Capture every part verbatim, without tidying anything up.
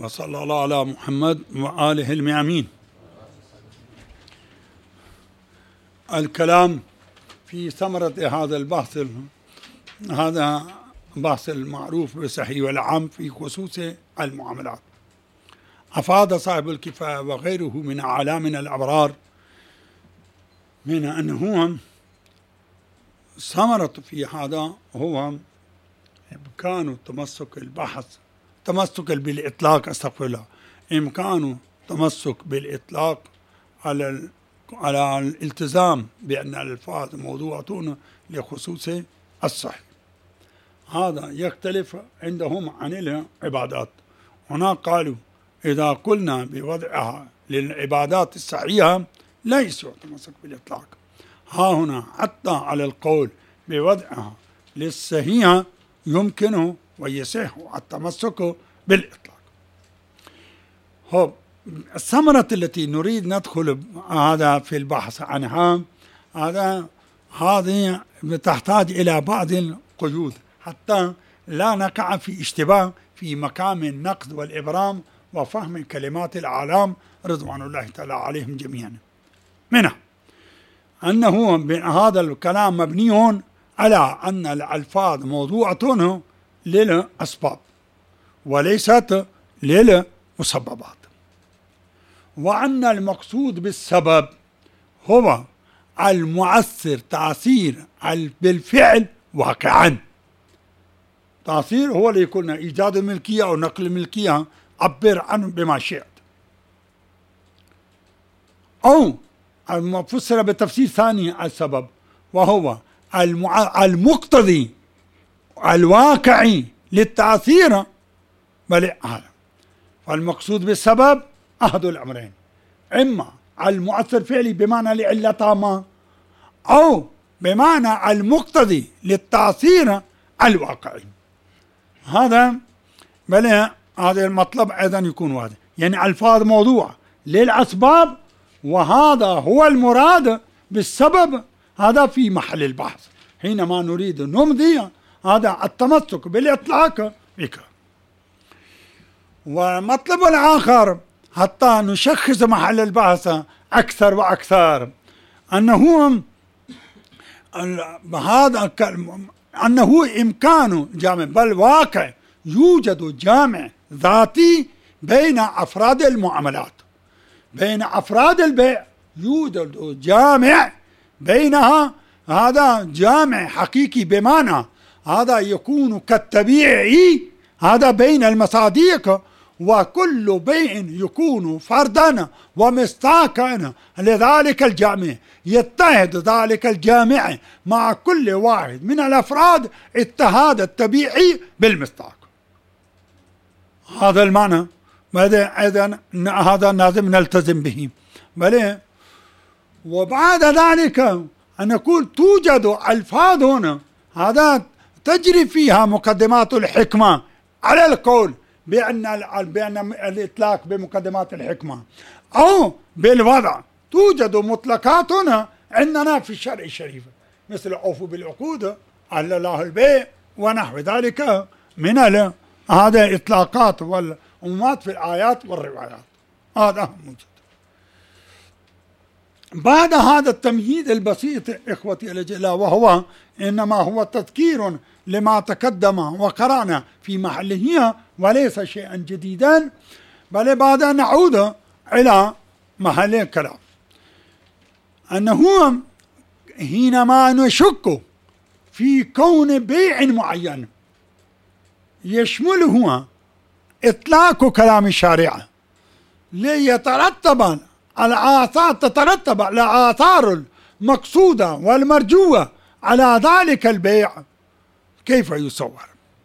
وصلى الله على محمد وآله الميامين. الكلام في ثمرة هذا البحث، هذا بحث المعروف بالصحيح والعام في خصوص المعاملات. أفاد صاحب الكفاية وغيره من أعلامنا الأبرار من أنه ثمرة في هذا هو إمكان تمسك البحث تمسك بالإطلاق أستغفر الله إمكان تمسك بالإطلاق على على الالتزام بأن الألفاظ موضوعة لخصوص الصحيح. هذا يختلف عندهم عن العبادات. هنا قالوا إذا قلنا بوضعها للعبادات الصحيحة ليس يتمسك بالإطلاق. ها هنا حتى على القول بوضعها للصحيحة يمكنه ويصح التمسك بالإطلاق. هو الثمرة التي نريد ندخل هذا في البحث عنها هذا هذه تحتاج إلى بعض القيود حتى لا نقع في اشتباه في مقام النقد والإبرام وفهم كلمات الأعلام رضوان الله تعالى عليهم جميعا. منها أنه هذا الكلام مبني على أن الألفاظ موضوعة للأسباب وليست للمسببات، وأن المقصود بالسبب هو المؤثر تأثير بالفعل واقعا. تأثير هو اللي يكون إيجاد الملكية أو نقل الملكية، عبر عنه بما شئت. أو فسر بتفسير ثاني السبب وهو المقتضي الواقعي للتأثير بل هذا. فالمقصود بالسبب أحد الأمرين، إما المؤثر فعلي بمعنى لعلة ما، أو بمعنى المقتضي للتأثير الواقعي. هذا بل هذا المطلب أيضا يكون واضح، يعني ألفاظ موضوع للأسباب، وهذا هو المراد بالسبب. هذا في محل البحث حينما نريد نمضي هذا التمسك بالإطلاق بك. ومطلب الآخر حتى نشخص محل البحث أكثر وأكثر أنه هذا أنه إمكان جامع بل واقع يوجد جامع ذاتي بين أفراد المعاملات، بين أفراد البيع يوجد جامع بينها. هذا جامع حقيقي بمعنى هذا يكون كالطبيعي هذا بين المصادق، وكل بيع يكون فردا ومصداقا لذلك الجامع، يتحد ذلك الجامع مع كل واحد من الأفراد اتحاد الطبيعي بالمصداق. هذا المعنى أيضا هذا لازم نلتزم به. بل وبعد ذلك أن نقول توجد ألفاظ هنا هذا تجري فيها مقدمات الحكمة على القول بأن بأن الإطلاق بمقدمات الحكمة، أو بالوضع توجد مطلقات هنا عندنا في الشرع الشريف مثل أوفوا بالعقود، أحل الله البيع ونحو ذلك من هذا إطلاقات والعمومات في الآيات والروايات. هذا موجود. بعد هذا التمهيد البسيط إخوتي الأجلاء، وهو إنما هو تذكير لما تقدم وقرأنا في محله وليس شيئا جديدا، بل بعد نعود إلى محل الكلام أنه حينما نشك في كون بيع معين يشمله إطلاق كلام الشارع ليترتب الآثار تترتب على الآثار المقصودة والمرجوة على ذلك البيع، كيف يصور؟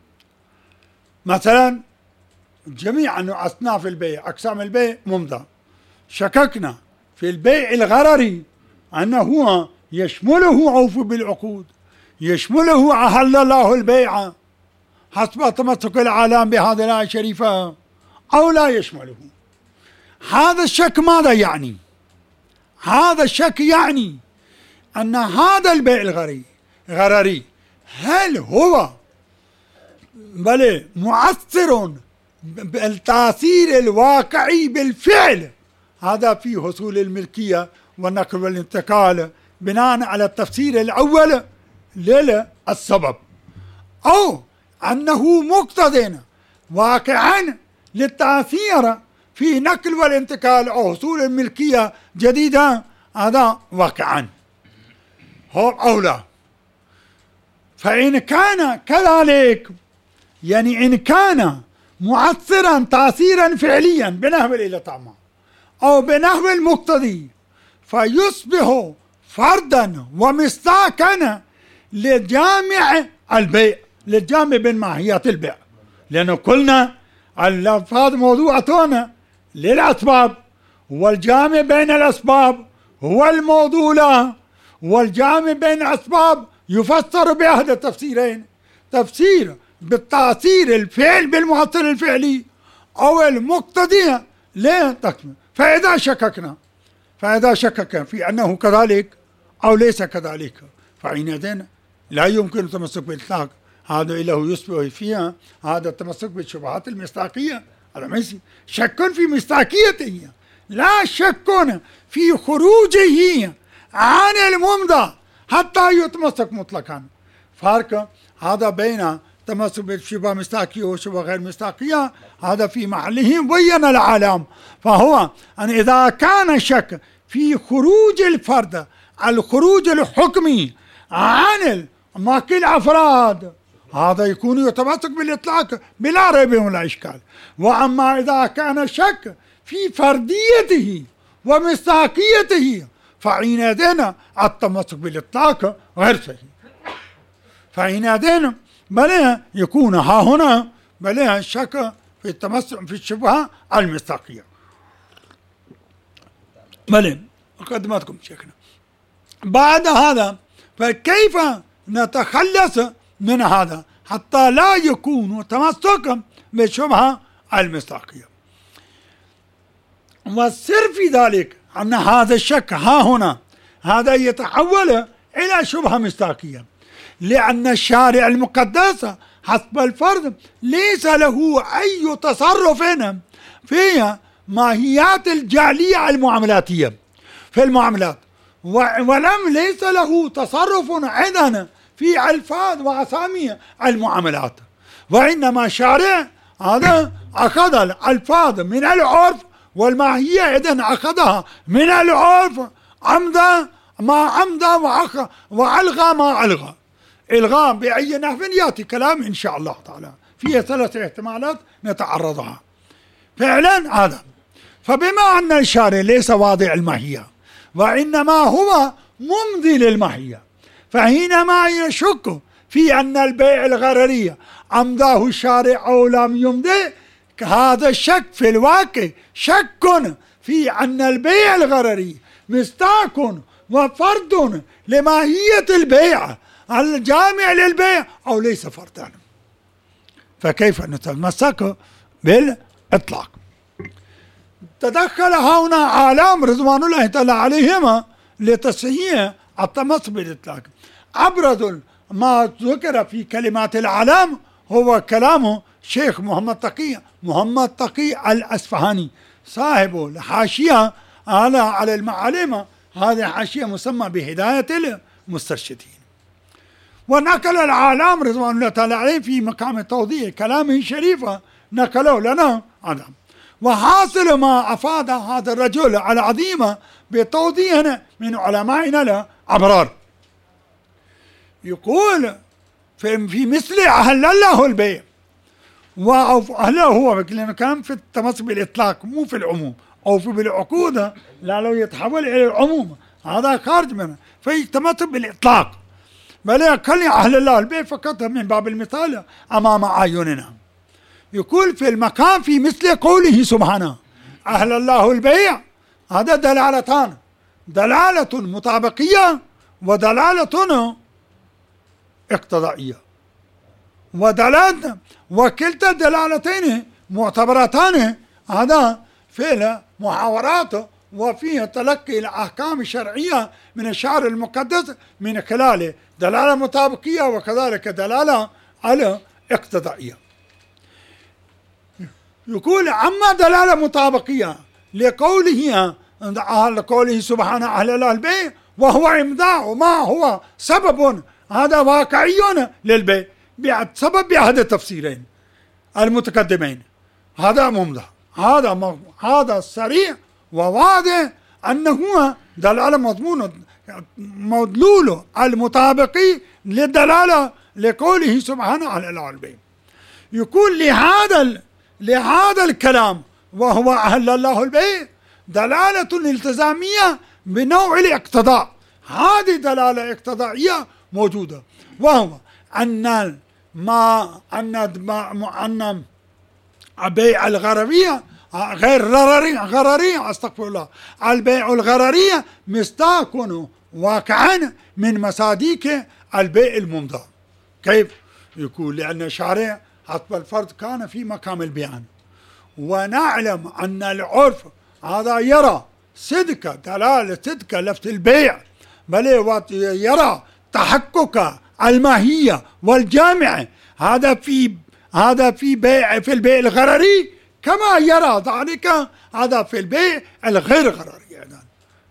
مثلا جميع أصناف البيع أقسام البيع ممضى، شككنا في البيع الغرري أنه يشمله أوفوا بالعقود، يشمله أحل الله البيع حسب تمسك العالم بهذه الآية الشريفة، أو لا يشمله. هذا الشك ماذا يعني؟ هذا الشك يعني أن هذا البيع الغرري غرري هل هو بل مؤثر بالتأثير الواقعي بالفعل، هذا في حصول الملكية والنقل والانتقال بناء على التفسير الأول للسبب، أو أنه مقتضٍ واقعا للتأثير في نقل والانتقال أو حصول الملكية جديدة، هذا واقعا هو أو لا. فإن كان كذلك، يعني إن كان مؤثرا تأثيرا فعليا بنحو الإطعام أو بنحو المقتضي، فيصبح فردا ومصداقا لجامع البيع، للجامع بين ماهيات البيع، لأنه قلنا الألفاظ موضوعة للأسباب، والجامع بين الأسباب هو الموضوع له، والجامع بين الأسباب يفسر بأحد التفسيرين: تفسير بالتأثير الفعل بالمؤثر الفعلي أو المقتضي لتكمل. فإذا شككنا فإذا شكك في أنه كذلك أو ليس كذلك، فحينئذ لا يمكن التمسك بالإطلاق، هذا إله يشبه فيها هذا التمسك بالشبهات المصداقية. هذا ما يصير شك في مصداقيته، لا شك في خروجه عن الممضى حتى يتمسك مطلقا. فرق هذا بين تمسك بالشبه مصداقية وشبه غير مصداقية، هذا في محله بين العالم. فهو أن إذا كان الشك في خروج الفرد، الخروج الحكمي عن باقي الأفراد، هذا يكون يتمسك بالإطلاق بلا ريب ولا إشكال. وأما إذا كان الشك في فرديته ومصداقيته، فحينئذ التمسك بالإطلاق غير صحيح. فحينئذ بل يكون ها هنا بل الشك في التمسك في الشبهة المصداقية. بل مقدماتكم شيخنا. بعد هذا فكيف نتخلص من هذا حتى لا يكون تمسك بالشبهة المصداقية؟ والسر في ذلك أن هذا الشك ها هنا هذا يتحول إلى شبهة مصداقية، لأن الشارع المقدس حسب الفرض ليس له أي تصرف في ماهيات الجعلية المعاملاتية في المعاملات، ولم ليس له تصرف أيضا في ألفاظ وأسامي المعاملات، وإنما الشارع هذا أخذ الألفاظ من العرف والماهية إذن أخذها من العرف عمدا ما عمدا وألغى ما ألغى. إلغاء بأي نحو يأتي كلام إن شاء الله تعالى فيه ثلاث احتمالات نتعرضها فعلا هذا. فبما أن الشارع ليس واضع الماهية وإنما هو ممضي للماهية، فحينما يشك في أن البيع الغرري أمضاه الشارع أو لم يمضي، هذا الشك في الواقع شك في أن البيع الغرري مصداق وفرد لماهية البيع الجامع للبيع أو ليس فردا. فكيف نتمسك بالإطلاق؟ تدخل هنا عالم رضوان الله تعالى عليهما لتصحيح التمسك بالإطلاق. أبرز ما ذكر في كلمات العالم هو كلام شيخ محمد تقي محمد تقي الأصفهاني صاحب الحاشية على على المعالم، هذه حاشية مسمى بهداية المسترشدين. ونقل العالم رضوان الله تعالى عليه في مقام توضيح كلامه شريفة نقله لنا هذا. وحاصل ما أفاد هذا الرجل العظيم بتوضيح من علمائنا الأبرار، يقول في, في مثل أهل الله البيع وأهله هو كان في التمسك بالإطلاق مو في العموم أو في بالعقود، لا لو يتحول إلى العموم هذا خارج منه، في التمسك بالإطلاق بل كل أهل الله البيع فقط من باب المثال أمام أعيننا. يقول في المقام في مثل قوله سبحانه أهل الله البيع، هذا دلالتان: دلالة مطابقية ودلالة اقتضائية، ودلالة وكلتا الدلالتين معتبرتان هذا في المحاورات وفيه تلقي الأحكام الشرعية من الشعر المقدس من خلال دلالة مطابقية وكذلك دلالة على اقتضائية. يقول أما دلالة مطابقية لقوله لقوله سبحانه أهل البيع وهو إمضاء ما هو سبب هذا واقعي للبيع بسبب بأحد التفسيرين المتقدمين. هذا ممضى، هذا هذا صريح وواضح أنه دلالة مضمون مدلول المطابقي للدلالة لقوله سبحانه أهل البيع. يقول لهذا لهذا الكلام وهو أهل الله البيع دلالة التزامية بنوع الاقتضاء. هذه دلالة اقتضائية موجودة، وهو أن ما أن أن بيع الغررية غير غررية غررية استغفر الله البيع الغررية مصداق واقعا من مصادق البيع الممضى. كيف؟ يقول لأن الشارع حسب الفرد كان في مقام البيان، ونعلم أن العرف هذا يرى صدق دلالة صدق لفظ البيع، بل يرى تحقق الماهية والجامع هذا في هذا في بيع في البيع الغرري كما يرى ذلك هذا في البيع الغير غرري أيضا،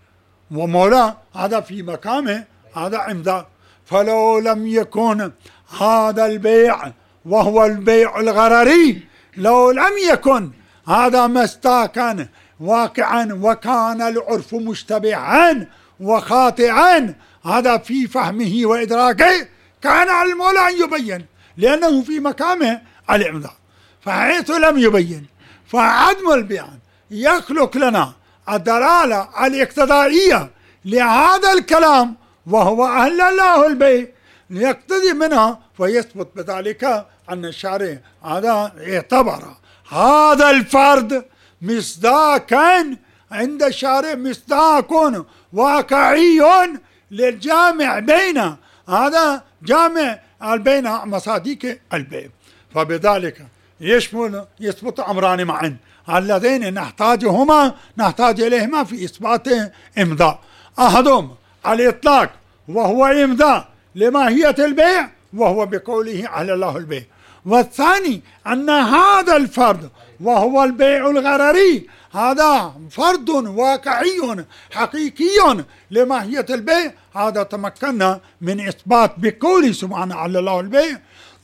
ومولا هذا في مقامه هذا إمضاء. فلو لم يكن هذا البيع وهو البيع الغرري لو لم يكن هذا مصداقا واقعا وكان العرف مشتبها وخاطئا هذا في فهمه وإدراكه كان على المولى أن يبين، لأنه في مقامه الإمضاء. فحيث لم يبين فعدم البيان يخلق لنا الدلالة الاقتضائية لهذا الكلام وهو أهل الله البيع يقتضي منها، فيثبت بذلك أن الشارع هذا اعتبر هذا الفرد مصداقا عند الشارع مصداق واقعي للجامع بين هذا جامع بين مصادق البيع. فبذلك يشمل يثبت أمران معا اللذين نحتاجهما نحتاج إليهما في إثبات إمضاء. أحدهم الإطلاق وهو إمضاء لماهية البيع وهو بقوله أهل الله البيع، والثاني أن هذا الفرد وهو البيع الغرري هذا فرد واقعي حقيقي لماهية البيع، هذا تمكنا من إثبات بقوله سبحانه أهل الله البيع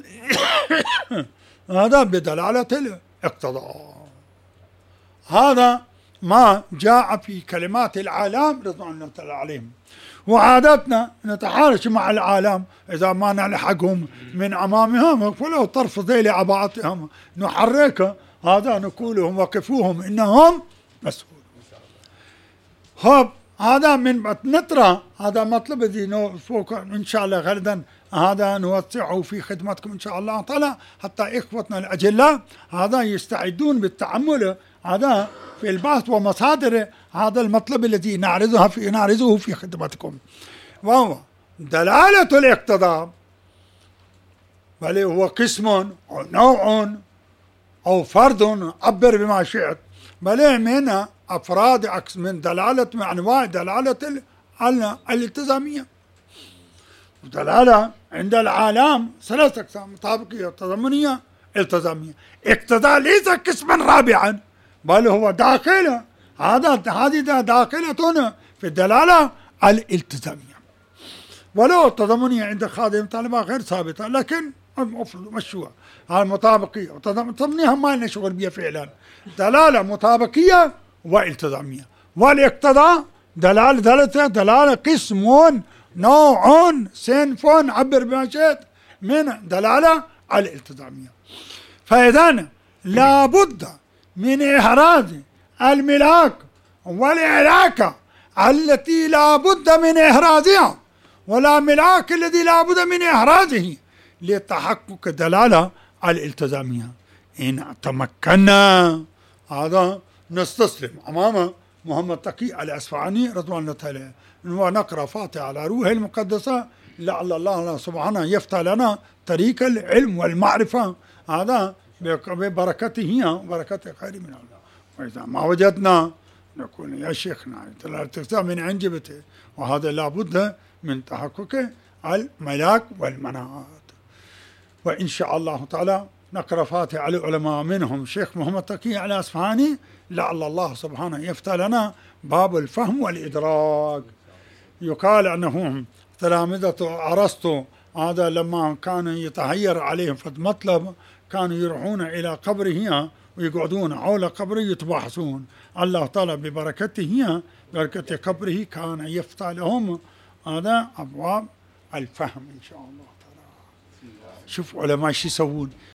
هذا بدلالة الاقتضاء. هذا ما جاء في كلمات العالم رضوان الله تعالى عليهم. وعادتنا نتحارش مع العالم إذا ما نلحقهم من أمامهم فلو طرف ذيل عباءتهم نحرك هذا نقولهم وقفوهم إنهم مسؤولون. خب هذا من نترى هذا مطلب ذي فوق إن شاء الله غدا هذا نوسعه في خدمتكم إن شاء الله تعالى حتى إخوتنا الأجلاء هذا يستعدون بالتأمل هذا في البحث ومصادر هذا المطلب الذي نعرضها في نعرضه في خدمتكم، وهو دلالة الاقتضاء، بل هو قسم أو نوع أو فرد عبر بما شئت، بل من أفراد من دلالة من أنواع دلالة الالتزامية. دلالة عند العالم ثلاث أقسام: مطابقية، تضمنية، التزامية. اقتضاء ليس قسما رابعا بل هو داخل هذا هذه داخلة في الدلالة الالتزامية. ولو التضمنية عند خادم طالبة غير ثابتة لكن مشروع. المطابقية والتضمنية ما لنا شغل بها فعلا، دلالة مطابقية والتزامية. والاقتضاء دلالة دلالة دلالة قسم نوع صنف عبر بما شئت من دلالة الالتزامية. فإذا لابد من إحراز الملاك والعلاقة التي لابد من إحرازها، ولا ملاك الذي لابد من إحرازه لتحقق الدلالة الالتزامية. إن تمكنا هذا نستسلم أمام محمد تقي الأصفهاني رضوان الله تعالى ونقرأ فاتحة على روحه المقدسة لعل الله سبحانه يفتح لنا طريق العلم والمعرفة هذا ببركته وبركة خير من الله. وإذا ما وجدنا نقول يا شيخنا الالتزام من عنجبته، وهذا لابد من تحقق الملاك والمناعات. وإن شاء الله تعالى نقرأ فاتحة على العلماء منهم الشيخ محمد تقي الأصفهاني، لعل الله سبحانه يفتح لنا باب الفهم والإدراك. يقال أنهم تلامذة أرسطو هذا لما كان يتهير عليهم في المطلب كانوا يروحون إلى قبره ويقعدون حول قبره يتباحثون. الله تعالى ببركته بركة قبره كان يفتح لهم هذا أبواب الفهم إن شاء الله تعالى. شوف علماء شو يسوون،